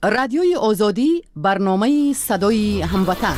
رادیوی آزادی برنامه صدای هموطن.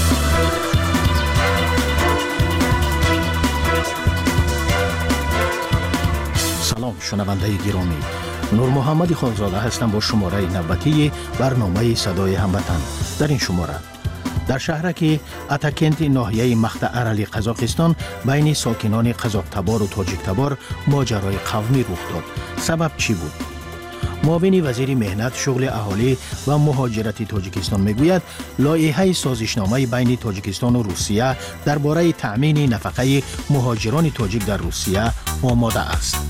سلام شنونده گرامی، نور محمد خانزاده هستم با شماره نوبتی برنامه صدای هموطن. در این شماره در شهرک اتاکنت ناحیه مقطع ارلی قزاقستان بین ساکنان قزاق‌تبار و تاجیک‌تبار ماجرای قومی رخ داد. سبب چی بود؟ معاون وزیر مهنت، شغل اهالی و مهاجرت تاجیکستان میگوید لایحه سازشنامه بین تاجیکستان و روسیه درباره تأمین نفقه مهاجران تاجیک در روسیه آماده است.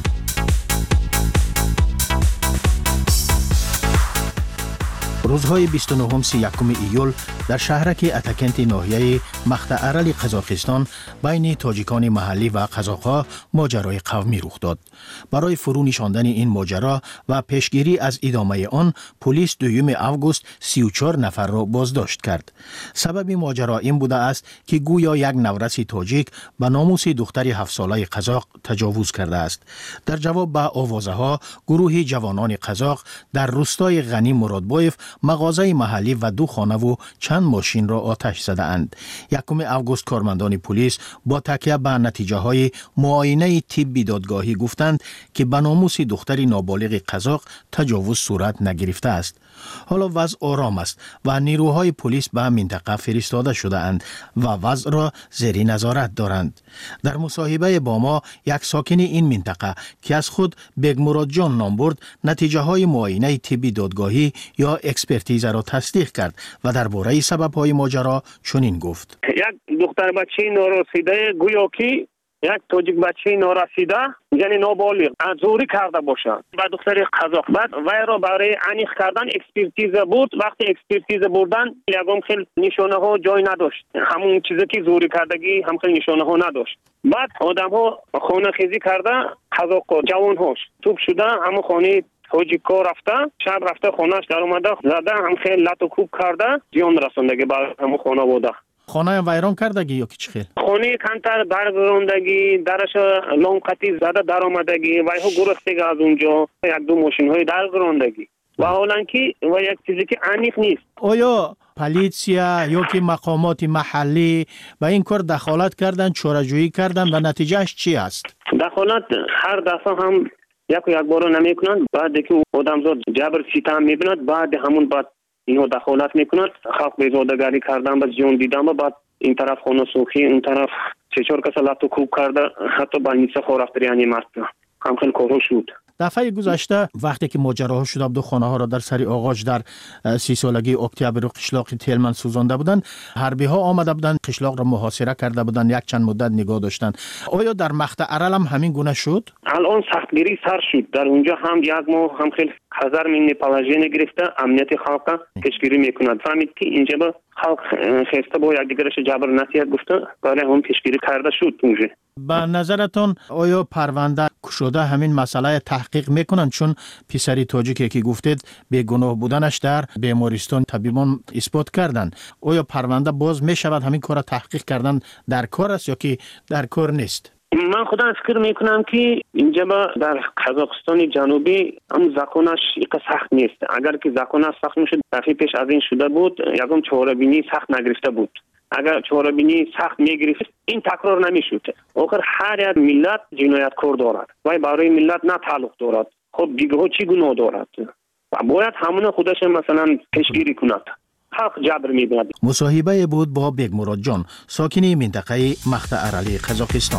روزهای 29-31 ایول در شهرک اتاکنت ناحیه مقطع ارلی قزاقستان بین تاجیکان محلی و قزاق‌ها ماجرای قومی رخ داد. برای فرو نشاندن این ماجرا و پیشگیری از ادامه آن، پلیس 2 آگوست 34 نفر را بازداشت کرد. سبب ماجرا این بوده است که گویا یک نورس تاجیک به ناموس دختر 7 ساله قزاق تجاوز کرده است. در جواب به آوازه‌ها، گروه جوانان قزاق در روستای غنی مرادبایف مغازه محلی و 2 خانه و چند ماشین را آتش زده اند. 1 آگوست کارمندان پلیس با تکیه به نتیجه های معاینه طبی دادگاهی گفتند که به ناموس دختر نابالغ قزاق تجاوز صورت نگرفته است. حالا وضع آرام است و نیروهای پلیس به منطقه فرستاده شده اند و وضع را زیر نظارت دارند. در مصاحبه با ما یک ساکن این منطقه که از خود بیگ مراد جان نام برد، نتیجه های معاینه طبی دادگاهی یا اکسپرتیز را تصدیق کرد و درباره سبب های ماجرا چنین گفت: یک دختر بچه نارسیده گویا که یک تاجیک بچه نارسیده یعنی نابالغ زوری کرده باشد با دختر قزاق. بعد وی را برای عنیق کردن اکسپرتیز بود. وقتی اکسپرتیز بردن یکم خیلی نشانه ها جای نداشت، همون چیزی که زوری کردگی هم خیلی نشانه ها نداشت. بعد آدم ها خانه خیزی کرده، قزاق جوان هاش توپ شده، همون خانه تاجیکا رفته، شب رفته خانهش در اومده زده، هم خیلی لط و کوب کرده، زیان رسوندگی برای همون خانه بوده. خانه ویران کردگی یا که چی خیل؟ خانه کنتر برگراندگی، درش لامقتی زده در آمدگی و ها گرفتگی از اونجا، 1-2 ماشین های درگراندگی و حالا که و یک چیزی که عنیق نیست. آیا پلیسیا یا که مقامات محلی به این کار دخالت کردن، چاره‌جویی کردن و نتیجهش چی است؟ دخالت هر دفعه هم یک بار نمیکنند. بعد که آدمزاد جبر ستم میبیند، بعد همون بعد اینو دخالت میکنند. خلق بیزادگری کردن، بس جون دیدن، بعد این طرف خونه سوخی، اون طرف 3-4 کس لطو کوب کرده، حتی بانیسه خورفت یعنی مرد هم خیلی کارو شد. دفعه گذشته وقتی که ماجراها شده بود، خانه ها را در سری آغاج در 30 سالگی اکتبر و قشلاق تلمن سوزانده بودند، حربی ها آمده بودند، قشلاق را محاصره کرده بودند، یک چند مدت نگاه داشتند. آیا در مقطع ارل هم همین گونه شد؟ الان سختگیری سر شد. در اونجا هم 1 ماه هم خیلی هزار من پالاژین گرفته، امنیت خلق پیشگیری میکند. فهمید که اینجا با خلق خسته با یک دیگرش جبر نصیحت گفته، برای هم پیشگیری کرده شد. اونجا به نظرتون آیا پرونده شده همین مسئله تحقیق میکنن؟ چون پسری تاجیکی که گفتید بیگناه بودنش در بیمارستان طبیبان اثبات کردن، آیا پرونده باز میشود همین کار تحقیق کردن در کار است یا که در کار نیست؟ من خودم فکر میکنم که اینجا در قزاقستان جنوبی هم زکانش سخت نیست. اگر که زکانش سخت میشد دفعه پیش از این شده بود، یکم چهاره‌بینی سخت نگرفته بود. اگر چهاره‌بینی سخت میگرفت این تکرار نمیشد. آخر هر یک ملت جنایتکار دارد و برای ملت نه تعلق دارد. خب دیگه ها چی گناه دارد و باید همون خودش مثلا پیشگیری کند. حق جبر میبیند. مصاحبه بود با بیگ مراد جان، ساکن منطقه مقطع ارلی قزاقستان.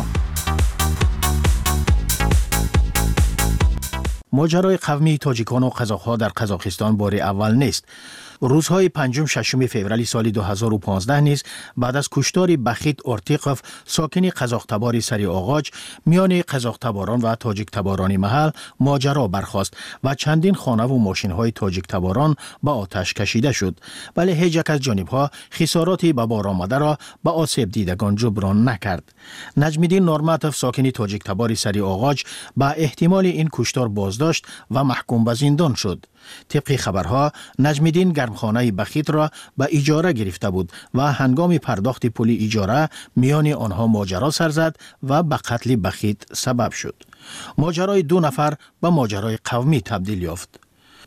ماجرای قومی تاجیکان و قزاق‌ها در قزاقستان بار اول نیست. روزهای 5-6 فوریه سال 2015 نیز بعد از کشتار بخیت اورتیقوف ساکن قزاق‌تبار سری آغاج میان قزاق‌تباران و تاجیک‌تباران محل ماجرا برخاست و چندین خانه و ماشین‌های تاجیک‌تباران به آتش کشیده شد، ولی هیچ یک از جانب‌ها خساراتی به بار آمده را به آسیب دیدگان جبران نکرد. نجم‌الدین نورماتوف ساکن تاجیک‌تبار سری آغاج به احتمال این کشتار بازداشت و محکوم به زندان شد. طبق خبرها نجم‌الدین گرمخانه بخیت را به اجاره گرفته بود و هنگام پرداخت پول اجاره میان آنها ماجرا سر زد و به قتل بخیت سبب شد. ماجرای 2 نفر به ماجرای قومی تبدیل یافت.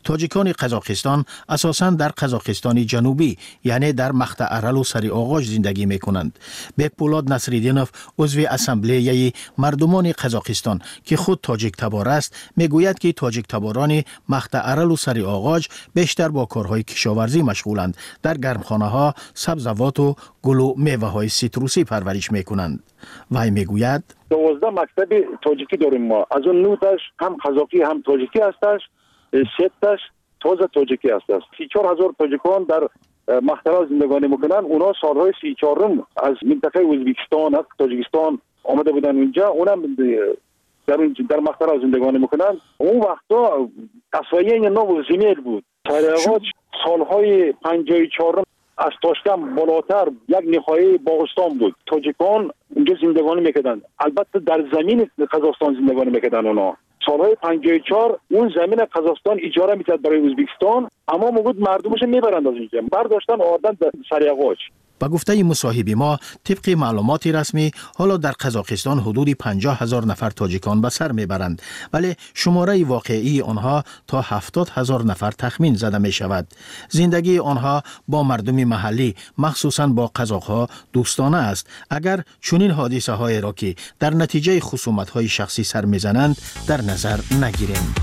تاجیکان قزاقستان اساساً در قزاقستان جنوبی یعنی در مقطع ارل و سری آغاج زندگی میکنند. بکپولاد نصرالدینوف عضو اسامبله مردمان قزاقستان که خود تاجیک تبار است میگوید که تاجیک تباران مقطع ارل و سری آغاج بیشتر با کارهای کشاورزی مشغولند. در گرمخانه ها سبزوات و گل و میوه های سیتروسی پرورش میکنند. وی میگوید 12 مکتب تاجیکی داریم ما. از اون 9 تاش هم قزاقی هم تاجیکی هستش، 3 تاش تازه تاجیکی هستش. 34000 تاجیکان در مقطع زندگانی میکنن. اونا سالهای 34 از منطقه ازبکستان از تاجیکستان آمده بودن اونجا. اونم در مقطع زندگانی میکنن. اون وقتا اسوایه نو زمین بود. سریعات سالهای 54 از تاشکم بالاتر یک نخایه باغستان بود. تاجیکان اونجا زندگانی میکردن. البته در زمین قزاقستان زندگانی میکردن. اونا سالهای 54 اون زمین قزاقستان اجاره میکرد برای ازبکستان، اما موجود مردمش میبرند از اینجا برداشتن آوردن در سریعاج. با گفته مصاحب ما طبق معلومات رسمی حالا در قزاقستان حدود 50,000 نفر تاجیکان به سر میبرند، ولی شماره واقعی آنها تا 70,000 نفر تخمین زده می شود. زندگی آنها با مردم محلی مخصوصاً با قزاق‌ها دوستانه است. اگر چنین حادثه های را که در نتیجه خصومت های شخصی سر میزنند در نظر نگیریم.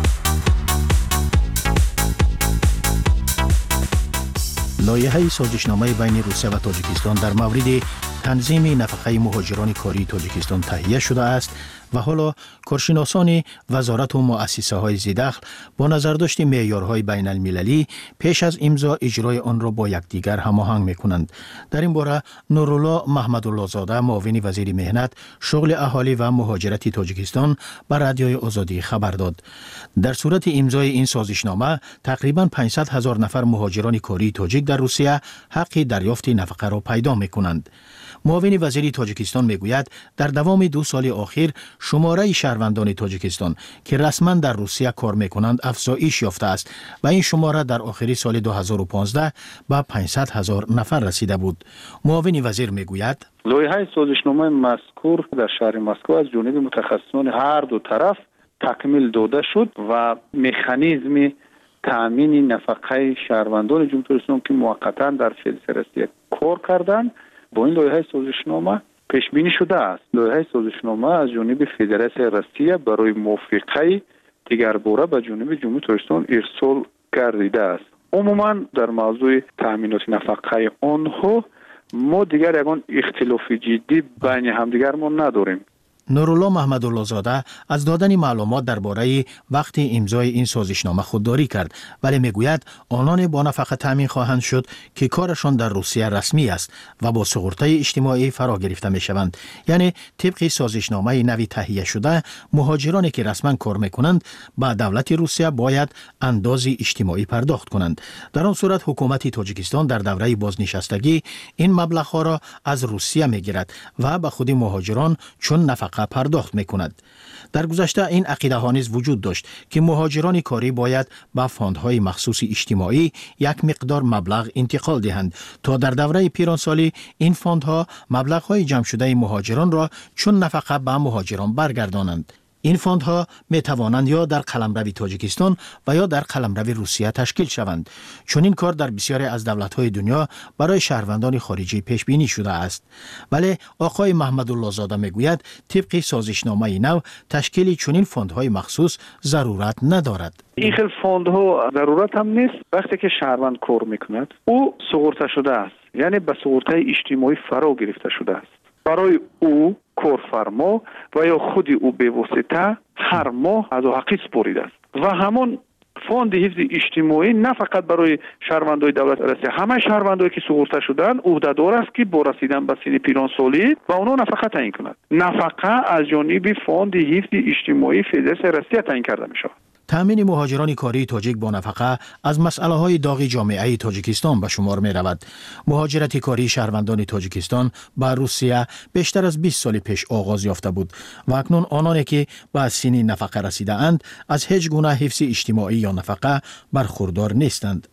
لایحه سازشنامه بین روسیه و تاجیکستان در مورد تنظیم نفقه مهاجران کاری تاجیکستان تهیه شده است و حالا کارشناسان وزارت و مؤسسه های ذی‌دخل با نظرداشت معیارهای بین المللی پیش از امضا اجرای آن را با یکدیگر هماهنگ می‌کنند. در این باره نورالله محمدالله زاده معاون وزیر مهنت، شغل اهالی و مهاجرت تاجیکستان به رادیوی آزادی خبر داد. در صورت امضای این سازشنامه تقریباً 500,000 نفر مهاجران کاری تاجیک در روسیه حق دریافت نفقه را پیدا می‌کنند. معاون وزیر تاجیکستان میگوید در دوام 2 سال اخیر شماره شهروندان تاجیکستان که رسما در روسیه کار میکنند افزایش یافته است و این شماره در آخر سال 2015 به 500,000 نفر رسیده بود. معاون وزیر میگوید لایحه سازشنامه مذکور در شهر مسکو از جانب متخصصان هر دو طرف تکمیل داده شد و مکانیزم تامین نفقه شهروندان جمهوری اسلامی که موقتا در فدراسیون کار کردند با این لایحه سازشنامه پیش بینی شده است. لایحه سازشنامه از جانب فدراسیون روسیه برای موافقه دیگرباره به جانب جمهوری اسلامی ارسال گردیده است. عموما در موضوع تامینات نفقه آنها ما دیگر یگان اختلاف جدی بین همدیگر ما نداریم. نورالله محمدالله زاده از دادن معلومات درباره وقت امضای این سازشنامه خودداری کرد، ولی میگوید آنان با نفقه تامین خواهند شد که کارشان در روسیه رسمی است و با سقوطه اجتماعی فرا گرفته میشوند. یعنی طبق سازشنامه نوی تهیه شده مهاجرانی که رسما کار میکنند به دولت روسیه باید انداز اجتماعی پرداخت کنند. در آن صورت حکومت تاجیکستان در دوره بازنشستگی این مبلغ را از روسیه میگیرد و به خود مهاجران چون نفقه پرداخت میکند. در گذشته این عقیده ها نیز وجود داشت که مهاجران کاری باید به فاندهای مخصوص اجتماعی یک مقدار مبلغ انتقال دهند تا در دوره پیرانسالی این فاندها مبلغ های جمع شده مهاجران را چون نفقه به مهاجران برگردانند. این فاندها می توانند یا در قلمرو تاجیکستان و یا در قلمرو روسیه تشکیل شوند. چون این کار در بسیاری از دولت‌های دنیا برای شهروندان خارجی پیش بینی شده است. ولی آقای محمدالله زاده میگوید طبق سازشنامه نو تشکیل چنین فاندهای مخصوص ضرورت ندارد. این خیلی فاندها ضرورت هم نیست. وقتی که شهروند کار میکند او سقوطه شده است، یعنی به سقوطه اجتماعی فرا گرفته شده است. برای او کارفرما و یا خود او به واسطه هر ماه از حقی سپرده است و همون فاند حفظ اجتماعی نه فقط برای شهروندان دولت روسیه، همه شهروندانی که سقوطه شدن عهدهدار است که با رسیدن به سن پیرانسالی و اونا نفقه تعیین کند. نفقه از جانب فاند حفظ اجتماعی فدراسیون روسیه تعیین کرده می شود. تامین مهاجران کاری تاجیک با نفقه از مسئله های داغ جامعه تاجیکستان به شمار می رود. مهاجرت کاری شهروندان تاجیکستان به روسیه بیشتر از 20 سال پیش آغاز یافته بود و اکنون آنانی که به سن نفقه رسیده اند از هیچ گونه حفظ اجتماعی یا نفقه برخوردار نیستند.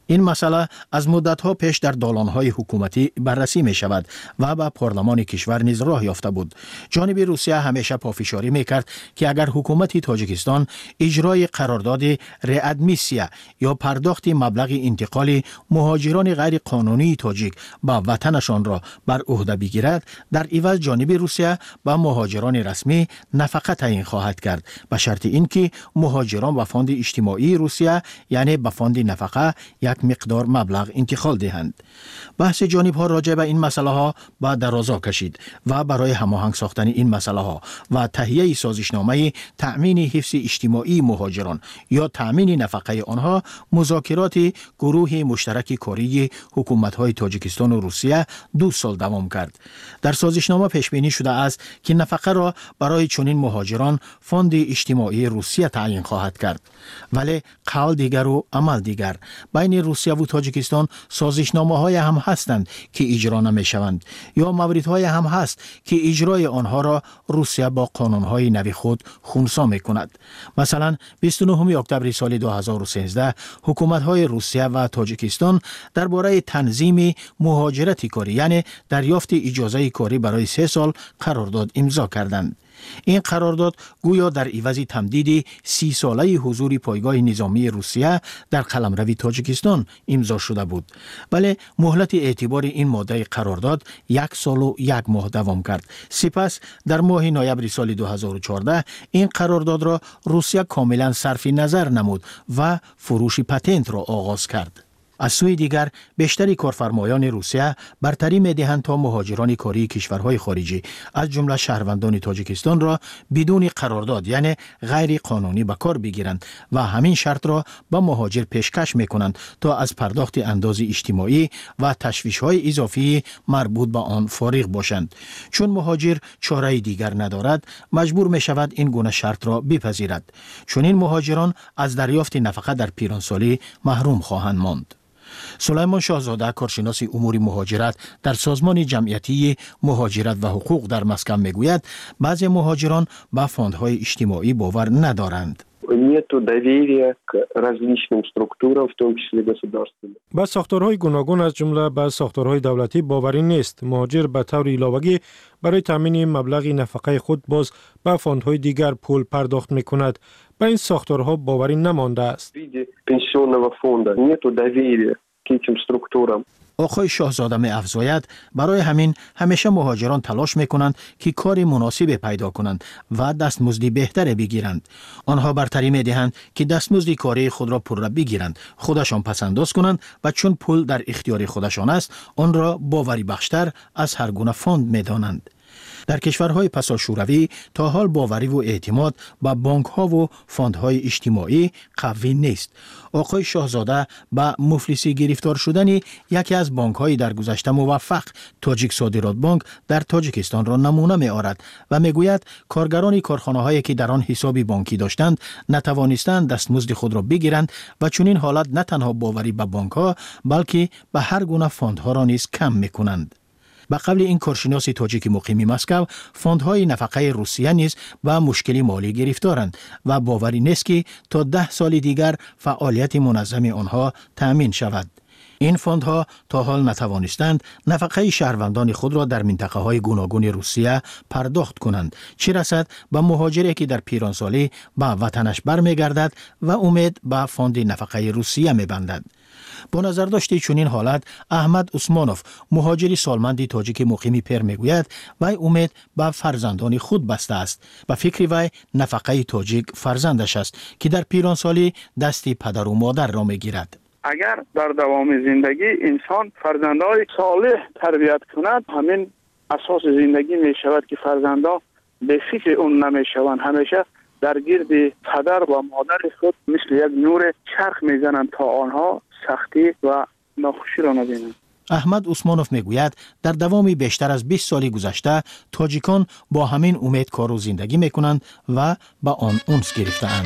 این مسئله از مدت‌ها پیش در دالان‌های حکومتی بررسی می‌شود و به پارلمان کشور نیز راه یافته بود. جانب روسیه همیشه پافشاری می‌کرد که اگر حکومت تاجیکستان اجرای قرارداد ریادمیسیا یا پرداخت مبلغ انتقال مهاجران غیر قانونی تاجیک به وطنشان را بر عهده بگیرد، در عوض جانب روسیه به مهاجران رسمی نفقه تعیین خواهد کرد، به شرط اینکه مهاجران به فاند اجتماعی روسیه یعنی به فاند نفقه یک مقدار مبلغ انتقال دهند. بحث جانب‌ها راجع به این مسئله ها به درازا کشید و برای هماهنگ ساختن این مسئله ها و تهیه سازشنامه تأمین حفظ اجتماعی مهاجران یا تأمین نفقه آنها مذاکرات گروه مشترک کاری حکومت‌های تاجیکستان و روسیه 2 سال دوام کرد. در سازشنامه پیش بینی شده است که نفقه را برای چنین مهاجران فاند اجتماعی روسیه تعیین خواهد کرد. ولی قول دیگر و عمل دیگر. بین روسیه و تاجیکستان سازشنامه‌های هم هستند که اجرا نمی‌شوند یا موردهای هم هست که اجرای آنها را روسیه با قانون‌های نوی خود خنثی می‌کند. مثلا 29 اکتبر سال 2013 حکومت‌های روسیه و تاجیکستان درباره تنظیم مهاجرت کاری یعنی دریافت اجازه کاری برای 3 سال قرارداد امضا کردند. این قرارداد گویا در عوض تمدید 30 ساله حضور پایگاه نظامی روسیه در قلمرو تاجیکستان امضا شده بود. ولی مهلت اعتبار این ماده قرارداد 1 سال و 1 ماه دوام کرد. سپس در ماه نوامبر سال 2014 این قرارداد را روسیه کاملا صرف نظر نمود و فروش پتنت را آغاز کرد. از سوی دیگر بیشتری کارفرمایان روسیه برتری می‌دهند تا مهاجران کاری کشورهای خارجی از جمله شهروندان تاجیکستان را بدون قرارداد یعنی غیر قانونی به کار بگیرند و همین شرط را به مهاجر پیشکش می‌کنند تا از پرداخت انداز اجتماعی و تشویش‌های اضافی مربوط به آن فارغ باشند. چون مهاجر چاره دیگر ندارد مجبور می‌شود این گونه شرط را بپذیرد. چون این مهاجران از دریافت نفقه در پیرانسالی محروم خواهند ماند. سلیمان شاهزاده کارشناس امور مهاجرت در سازمان جمعیتی مهاجرت و حقوق در مسکن میگوید بعضی مهاجران به فاندهای اجتماعی باور ندارند. нету доверия к различным структурам, в том числе государственным. با ساختارهای گوناگون از جمله با ساختارهای دولتی باوری نیست. مهاجر به طور علاوه‌ای برای تامین مبلغ نفقه خود باز به فاندهای دیگر پول پرداخت می‌کند. به این ساختارها باوری نمانده است. Пенсионного фонда нету доверия к этим структурам. آقای شاهزاده می افزاید برای همین همیشه مهاجران تلاش میکنند که کار مناسب پیدا کنند و دستمزد بهتری بگیرند. آنها برتری میدهند که دستمزد کاری خود را پرره بگیرند، خودشان پسنداز کنند و چون پول در اختیار خودشان است، آن را باوری بخشتر از هر گونه فاند میدانند. در کشورهای پسا شوروی تا حال باوری و اعتماد به بانک‌ها و فاندهای اجتماعی قوی نیست. آقای شاهزاده به مفلسی گرفتار شدن یکی از بانک‌های در گذشته موفق تاجیک صادرات بانک در تاجیکستان را نمونه می‌آورد و می‌گوید کارگران کارخانه‌هایی که در آن حساب بانکی داشتند نتوانستند دستمزد خود را بگیرند و چون این حالت نه تنها باوری به بانک‌ها بلکه به هر گونه فاندها را نیز کم می‌کنند. به قبل این کارشناس تاجیک مقیم مسکو فاندهای نفقه روسیه نیز به مشکل مالی گرفتارند و باوری نیست که تا 10 سال دیگر فعالیت منظم آنها تأمین شود. این فاندها تا حال نتوانستند نفقه شهروندان خود را در منطقه های گوناگون روسیه پرداخت کنند، چه رسد به مهاجری که در پیرانسالی به وطنش برمیگردد و امید به فاند نفقه روسیه میبندد. با نظر داشته چنین حالت احمد عثمانوف مهاجری سالمند تاجیک مقیم پیر میگوید وی امید به فرزندان خود بسته است. به فکر وی نفقه تاجیک فرزندش است که در پیرانسالی دست پدر و مادر را میگیرد. اگر در دوام زندگی انسان فرزندان صالح تربیت کند، همین اساس زندگی می شود که فرزندان به فکر اون نمی شوند، همیشه در گرد پدر و مادر خود مثل یک نور چرخ می زنند تا آنها سختی و ناخوشی را نبینند. احمد عثمانوف میگوید در دوام بیشتر از 20 سال گذشته تاجیکان با همین امید کار و زندگی میکنند و با آن انس گرفته‌اند.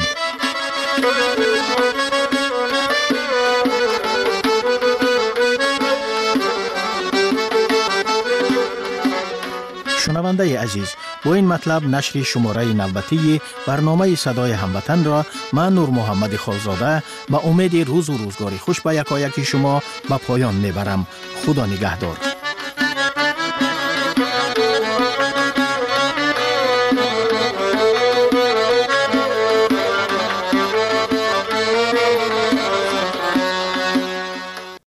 شنونده عزیز، با این مطلب نشر شماره نوبتی برنامه صدای هموطن را من نور محمد خالزاده به امید روز و روزگاری خوش به یکایک شما به پایان میبرم. خدا نگهدار.